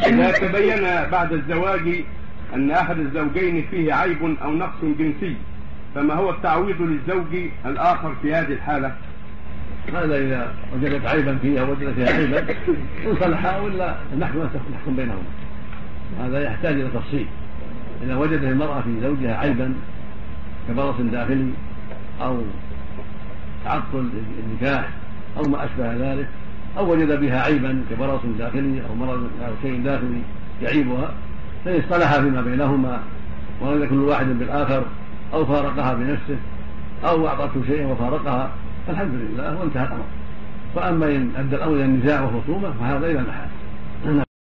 إذا تبين بعد الزواج أن أحد الزوجين فيه عيب أو نقص جنسي، فما هو التعويض للزوج الآخر في هذه الحالة؟ هذا إذا وجدت عيبا فيها وجدت فيها عيبا إن صلحا ولا نحكم بينهم، هذا يحتاج إلى تفصيل. إذا وجدت المرأة في زوجها عيبا كبرص داخلي أو تعطل النكاح أو ما أشبه ذلك، أو وجد بها عيبا كبرص داخلي أو مرض أو شيء داخلي يعيبها، فإن اصطلحا فيما بينهما ورد كل واحد بالآخر أو فارقها بنفسه أو أعطته شيئا وفارقها فالحمد لله وانتهى الأمر. فأما إن أدى الأمر إلى النزاع وخصومة فهذا إلى المحاكم.